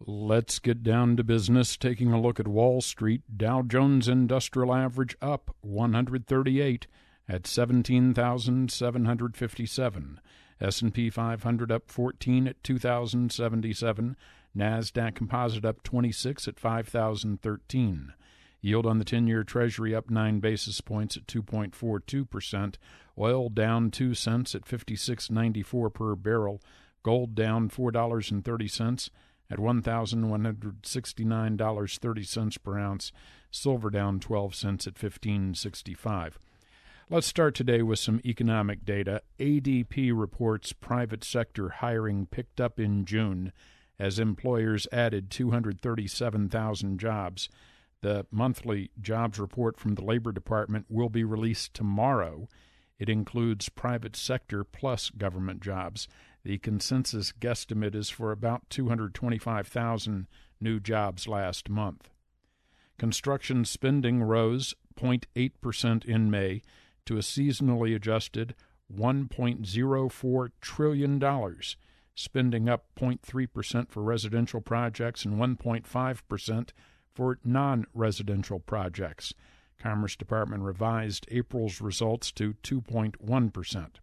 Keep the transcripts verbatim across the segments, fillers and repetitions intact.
Let's get down to business, taking a look at Wall Street. Dow Jones Industrial Average up one hundred thirty-eight at seventeen thousand seven hundred fifty-seven. S and P five hundred up fourteen at two thousand seventy-seven. NASDAQ Composite up twenty-six at five thousand thirteen. Yield on the ten-year Treasury up nine basis points at two point four two percent. Oil down two cents at fifty-six ninety-four per barrel. Gold down four dollars and thirty cents at one thousand one hundred sixty-nine dollars and thirty cents per ounce. Silver down twelve cents at fifteen sixty-five. Let's start today with some economic data. A D P reports private sector hiring picked up in June as employers added two hundred thirty-seven thousand jobs. The monthly jobs report from the Labor Department will be released tomorrow. It includes private sector plus government jobs. The consensus guesstimate is for about two hundred twenty-five thousand new jobs last month. Construction spending rose zero point eight percent in May to a seasonally adjusted one point zero four trillion dollars, spending up zero point three percent for residential projects and one point five percent for non-residential projects. Commerce Department revised April's results to two point one percent.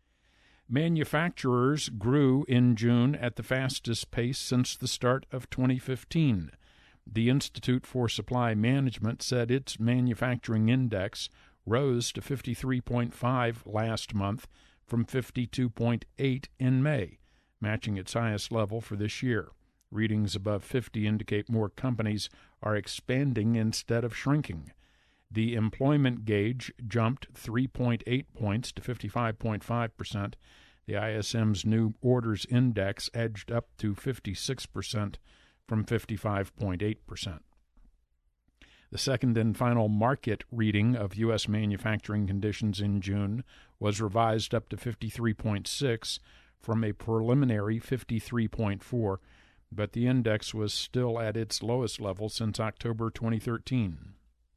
Manufacturers grew in June at the fastest pace since the start of twenty fifteen. The Institute for Supply Management said its manufacturing index rose to fifty-three point five last month from fifty-two point eight in May, matching its highest level for this year. Readings above fifty indicate more companies are expanding instead of shrinking. The employment gauge jumped three point eight points to fifty-five point five percent. The I S M's new orders index edged up to fifty-six percent from fifty-five point eight percent. The second and final market reading of U S manufacturing conditions in June was revised up to fifty-three point six from a preliminary fifty-three point four, but the index was still at its lowest level since October twenty thirteen.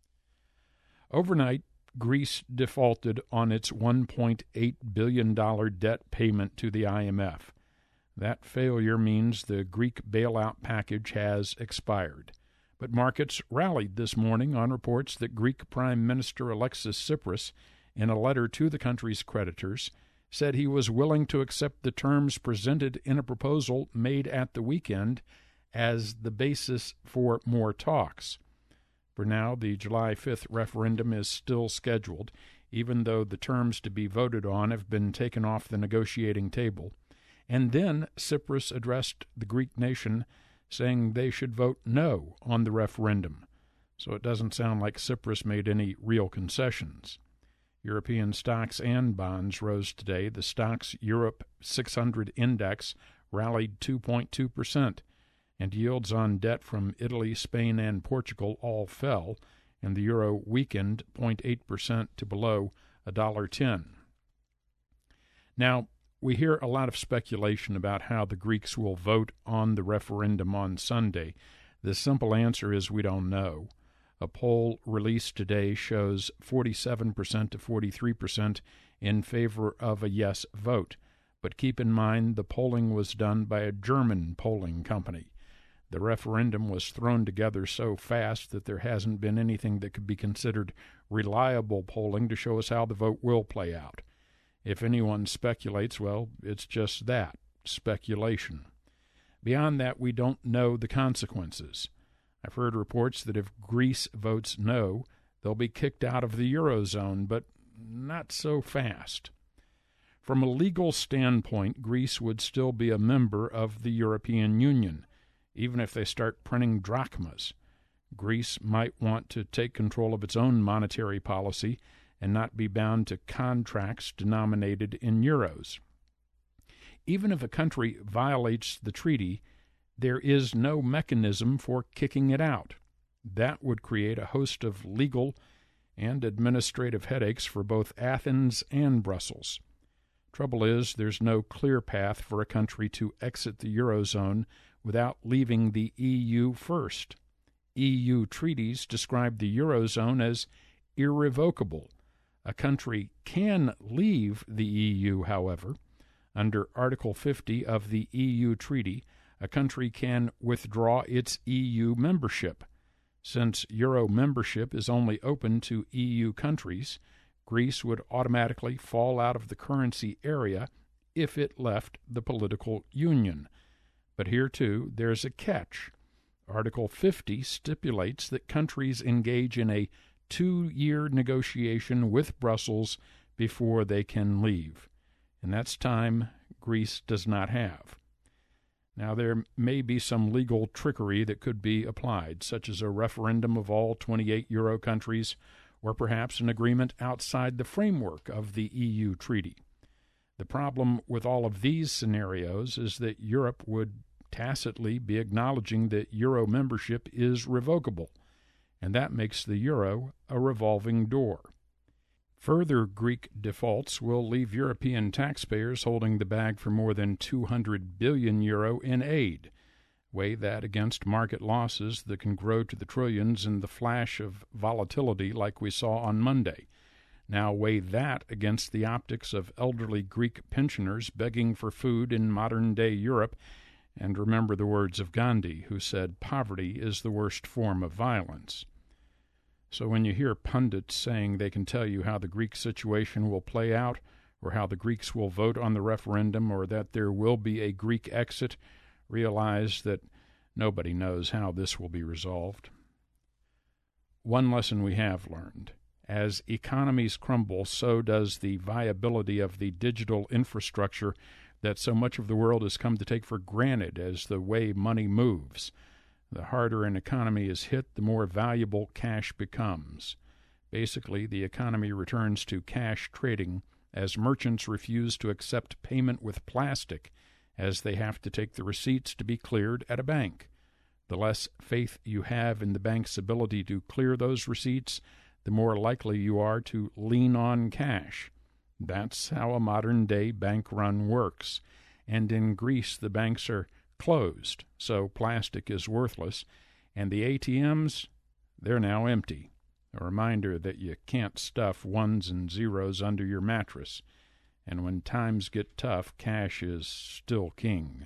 Overnight, Greece defaulted on its one point eight billion dollars debt payment to the I M F. That failure means the Greek bailout package has expired. But markets rallied this morning on reports that Greek Prime Minister Alexis Tsipras, in a letter to the country's creditors, said he was willing to accept the terms presented in a proposal made at the weekend as the basis for more talks. For now, the July fifth referendum is still scheduled, even though the terms to be voted on have been taken off the negotiating table. And then Tsipras addressed the Greek nation, saying they should vote no on the referendum. So it doesn't sound like Tsipras made any real concessions. European stocks and bonds rose today. The Stoxx Europe six hundred index rallied two point two percent. And yields on debt from Italy, Spain, and Portugal all fell, and the euro weakened zero point eight percent to below one dollar ten. Now, we hear a lot of speculation about how the Greeks will vote on the referendum on Sunday. The simple answer is we don't know. A poll released today shows forty-seven percent to forty-three percent in favor of a yes vote. But keep in mind the polling was done by a German polling company. The referendum was thrown together so fast that there hasn't been anything that could be considered reliable polling to show us how the vote will play out. If anyone speculates, well, it's just that, speculation. Beyond that, we don't know the consequences. I've heard reports that if Greece votes no, they'll be kicked out of the Eurozone, but not so fast. From a legal standpoint, Greece would still be a member of the European Union, even if they start printing drachmas. Greece might want to take control of its own monetary policy and not be bound to contracts denominated in euros. Even if a country violates the treaty, there is no mechanism for kicking it out. That would create a host of legal and administrative headaches for both Athens and Brussels. Trouble is, there's no clear path for a country to exit the Eurozone without leaving the E U first. E U treaties describe the Eurozone as irrevocable. A country can leave the E U, however. Under Article fifty of the E U treaty, a country can withdraw its E U membership. Since Euro membership is only open to E U countries, Greece would automatically fall out of the currency area if it left the political union. But here, too, there's a catch. Article fifty stipulates that countries engage in a two-year negotiation with Brussels before they can leave. And that's time Greece does not have. Now, there may be some legal trickery that could be applied, such as a referendum of all twenty-eight Euro countries, or perhaps an agreement outside the framework of the E U treaty. The problem with all of these scenarios is that Europe would tacitly be acknowledging that Euro membership is revocable, and that makes the Euro a revolving door. Further Greek defaults will leave European taxpayers holding the bag for more than two hundred billion euro in aid. Weigh that against market losses that can grow to the trillions in the flash of volatility like we saw on Monday. Now weigh that against the optics of elderly Greek pensioners begging for food in modern-day Europe, and remember the words of Gandhi, who said, "Poverty is the worst form of violence." So when you hear pundits saying they can tell you how the Greek situation will play out, or how the Greeks will vote on the referendum, or that there will be a Greek exit, realize that nobody knows how this will be resolved. One lesson we have learned: as economies crumble, so does the viability of the digital infrastructure that so much of the world has come to take for granted as the way money moves. The harder an economy is hit, the more valuable cash becomes. Basically, the economy returns to cash trading as merchants refuse to accept payment with plastic, as they have to take the receipts to be cleared at a bank. The less faith you have in the bank's ability to clear those receipts, the more likely you are to lean on cash. That's how a modern-day bank run works. And in Greece, the banks are closed, so plastic is worthless, and the A T Ms, they're now empty. A reminder that you can't stuff ones and zeros under your mattress, and when times get tough, cash is still king.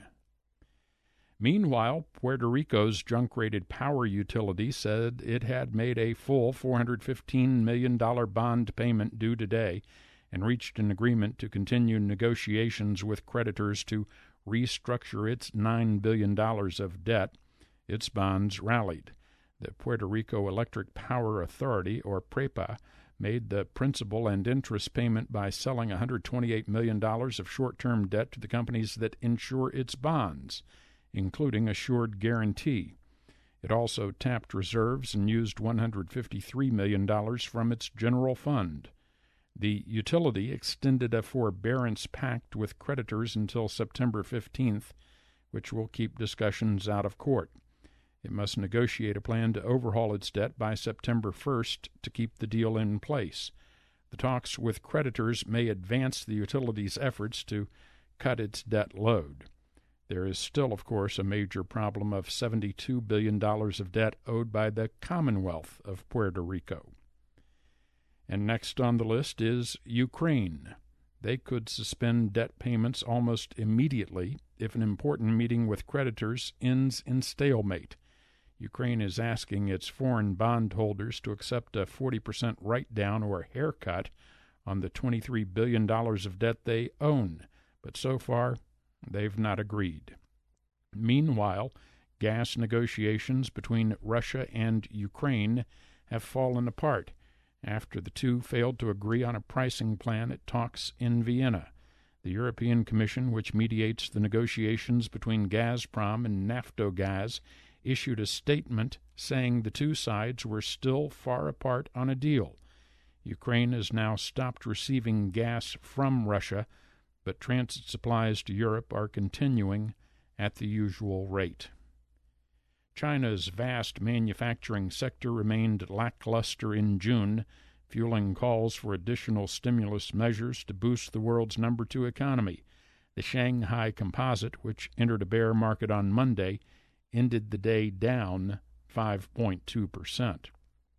Meanwhile, Puerto Rico's junk-rated power utility said it had made a full four hundred fifteen million dollars bond payment due today and reached an agreement to continue negotiations with creditors to restructure its nine billion dollars of debt. Its bonds rallied. The Puerto Rico Electric Power Authority, or PREPA, made the principal and interest payment by selling one hundred twenty-eight million dollars of short-term debt to the companies that insure its bonds, including Assured Guarantee. It also tapped reserves and used one hundred fifty-three million dollars from its general fund. The utility extended a forbearance pact with creditors until September fifteenth, which will keep discussions out of court. It must negotiate a plan to overhaul its debt by September first to keep the deal in place. The talks with creditors may advance the utility's efforts to cut its debt load. There is still, of course, a major problem of seventy-two billion dollars of debt owed by the Commonwealth of Puerto Rico. And next on the list is Ukraine. They could suspend debt payments almost immediately if an important meeting with creditors ends in stalemate. Ukraine is asking its foreign bondholders to accept a forty percent write-down or haircut on the twenty-three billion dollars of debt they own, but so far they've not agreed. Meanwhile, gas negotiations between Russia and Ukraine have fallen apart after the two failed to agree on a pricing plan at talks in Vienna. The European Commission, which mediates the negotiations between Gazprom and Naftogaz, issued a statement saying the two sides were still far apart on a deal. Ukraine has now stopped receiving gas from Russia, but transit supplies to Europe are continuing at the usual rate. China's vast manufacturing sector remained lackluster in June, fueling calls for additional stimulus measures to boost the world's number two economy. The Shanghai Composite, which entered a bear market on Monday, ended the day down five point two percent.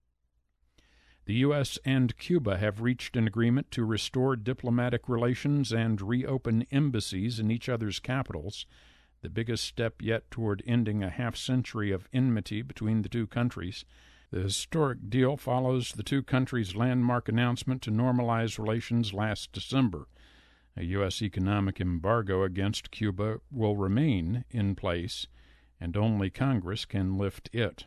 The U S and Cuba have reached an agreement to restore diplomatic relations and reopen embassies in each other's capitals. the biggest step yet toward ending a half-century of enmity between the two countries. The historic deal follows the two countries' landmark announcement to normalize relations last December. A U S economic embargo against Cuba will remain in place, and only Congress can lift it.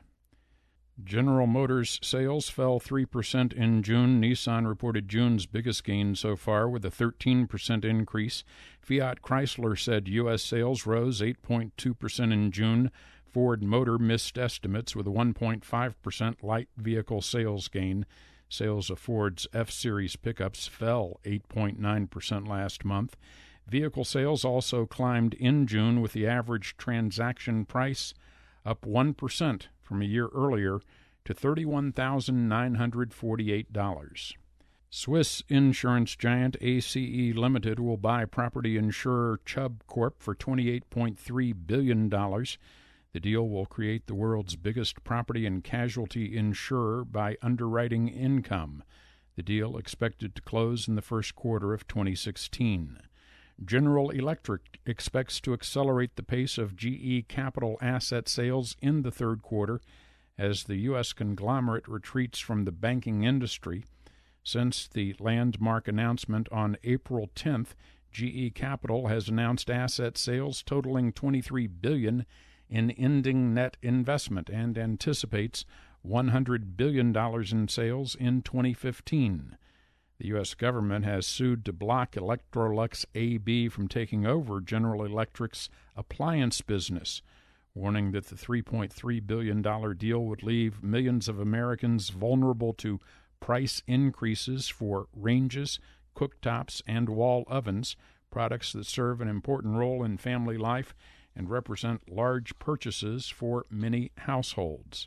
General Motors sales fell three percent in June. Nissan reported June's biggest gain so far with a thirteen percent increase. Fiat Chrysler said U S sales rose eight point two percent in June. Ford Motor missed estimates with a one point five percent light vehicle sales gain. Sales of Ford's F-Series pickups fell eight point nine percent last month. Vehicle sales also climbed in June, with the average transaction price up one percent from a year earlier to thirty-one thousand nine hundred forty-eight dollars. Swiss insurance giant A C E Limited will buy property insurer Chubb Corp for twenty-eight point three billion dollars. The deal will create the world's biggest property and casualty insurer by underwriting income. The deal expected to close in the first quarter of twenty sixteen. General Electric expects to accelerate the pace of G E capital asset sales in the third quarter as the U S conglomerate retreats from the banking industry. Since the landmark announcement on April tenth, G E Capital has announced asset sales totaling twenty-three billion dollars in ending net investment and anticipates one hundred billion dollars in sales in twenty fifteen. The U S government has sued to block Electrolux A B from taking over General Electric's appliance business, warning that the three point three billion dollars deal would leave millions of Americans vulnerable to price increases for ranges, cooktops, and wall ovens, products that serve an important role in family life and represent large purchases for many households.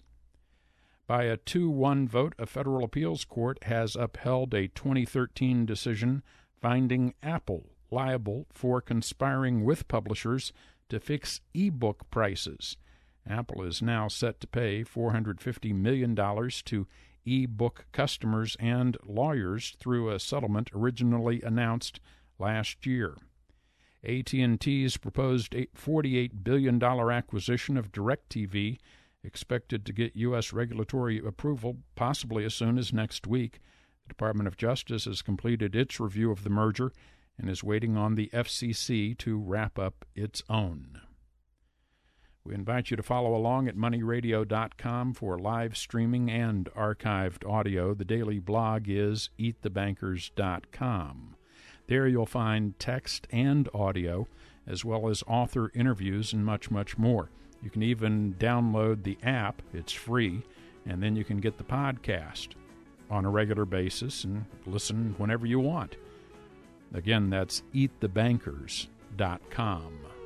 By a two one vote, a federal appeals court has upheld a twenty thirteen decision finding Apple liable for conspiring with publishers to fix e-book prices. Apple is now set to pay four hundred fifty million dollars to e-book customers and lawyers through a settlement originally announced last year. A T and T's proposed forty-eight billion dollars acquisition of DirecTV, expected to get U S regulatory approval possibly as soon as next week. The Department of Justice has completed its review of the merger and is waiting on the F C C to wrap up its own. We invite you to follow along at money radio dot com for live streaming and archived audio. The daily blog is eat the bankers dot com. There you'll find text and audio, as well as author interviews and much, much more. You can even download the app. It's free, and then you can get the podcast on a regular basis and listen whenever you want. Again, that's eat the bankers dot com.